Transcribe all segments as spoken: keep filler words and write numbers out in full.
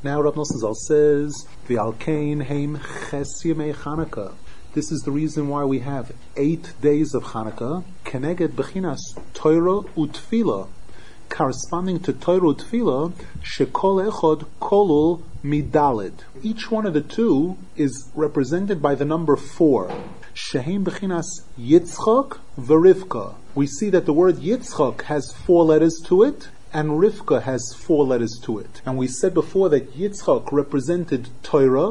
Now Rav Nosson Zal says, V'alkein heim ches yemei Chanukah. This is the reason why we have eight days of Chanukah, keneged bechinas Torah utfila, corresponding to Torah utfila, shekol echod kolul midalid. Each one of the two is represented by the number four. Shehem bechinas Yitzchak v'Rivka. We see that the word Yitzchak has four letters to it, and Rivka has four letters to it. And we said before that Yitzchak represented Torah,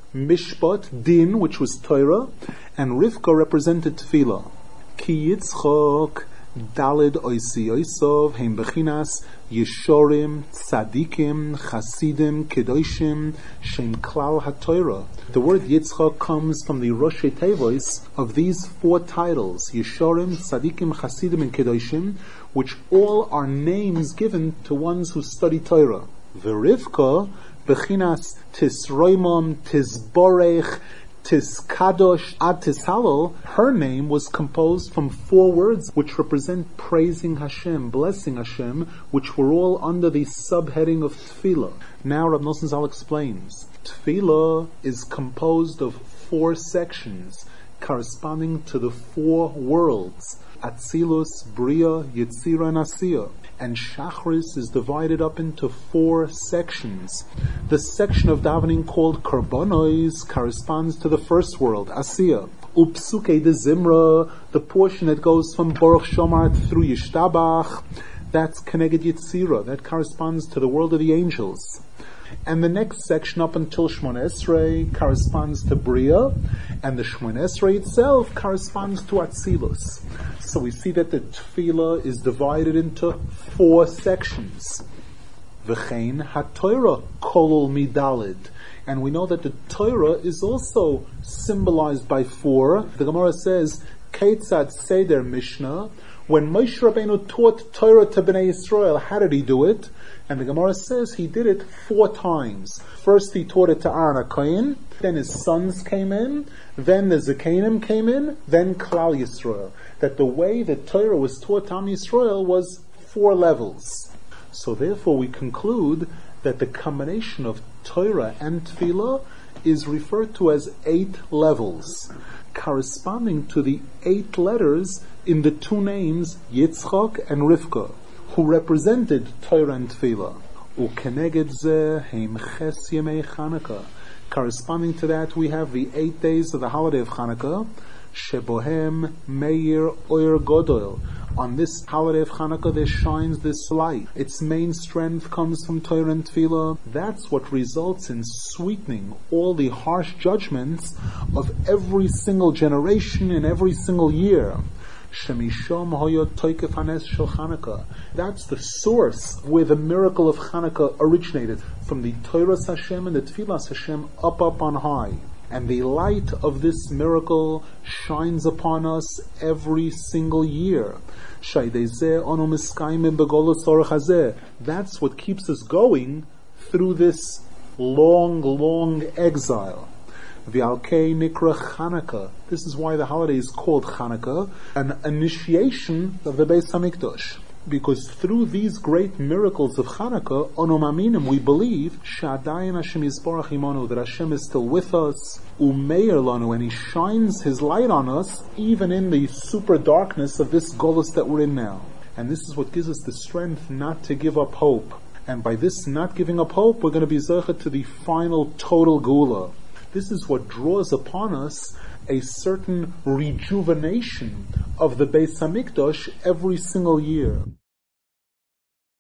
Mishpat, Din, which was Torah, and Rivka represented Tefillah. Ki Yitzchak Dalid Oisi Oisov Heim Bechinas Yeshorim Tzadikim Chasidim Kedoshim Shem Klal HaTorah. The word Yitzchak comes from the Rosh Tevos of these four titles, Yeshorim, Tzadikim, Chasidim, and Kedoshim, which all are names given to ones who study Torah. Verivka Bechinas Tisroimam Tisborech Tiskadosh Ad Tishalol. Her name was composed from four words which represent praising Hashem, blessing Hashem, which were all under the subheading of Tefillah. Now Rav Nosson Zal explains. Tefillah is composed of four sections corresponding to the four worlds, Atzilus, Bria, Yetzira, and Asiya. And Shachris is divided up into four sections. The section of davening called Karbonos corresponds to the first world, Asiya. Upsuke de Zimra, the portion that goes from Baruch Shomar through Yishtabach, that's Keneged Yetzira, that corresponds to the world of the angels. And the next section up until Shmon Esrei corresponds to Bria, and the Shmon Esrei itself corresponds to Atzilus. So we see that the Tefillah is divided into four sections. V'chein HaTorah kolol midalid. And we know that the Torah is also symbolized by four. The Gemara says, Keitzad Seder Mishnah. When Moshe Rabbeinu taught Torah to Bnei Yisrael, how did he do it? And the Gemara says he did it four times. First he taught it to Aaron HaKohen, then his sons came in, then the Zekanim came in, then Klal Yisrael. That the way that Torah was taught to Am Yisrael was four levels. So therefore we conclude that the combination of Torah and Tefillah is referred to as eight levels, corresponding to the eight letters in the two names Yitzchak and Rivka, who represented Torah and Tefillah. Ukeneged ze heim ches yemei Chanukah. Corresponding to that, we have the eight days of the holiday of Chanukah, Shebohem Meir Oyer Godol. On this holiday of Chanukah, there shines this light. Its main strength comes from Torah and Tefillah. That's what results in sweetening all the harsh judgments of every single generation in every single year. Shemishom hoyot toikef hanes shel Chanukah. That's the source where the miracle of Chanukah originated, from the Torah Hashem and the Tefillah Hashem up up on high. And the light of this miracle shines upon us every single year. That's what keeps us going through this long, long exile. V'alkei nikra Chanukah. This is why the holiday is called Chanukah, an initiation of the Beis Hamikdash. Because through these great miracles of Chanukah, onomaminim, we believe, Sha'adayin Hashem Yisborach Imanu, that Hashem is still with us, Umeir Lanu, and He shines His light on us, even in the super darkness of this golus that we're in now. And this is what gives us the strength not to give up hope. And by this not giving up hope, we're going to be zeichet to the final total Geula. This is what draws upon us a certain rejuvenation of the Beis Hamikdash every single year.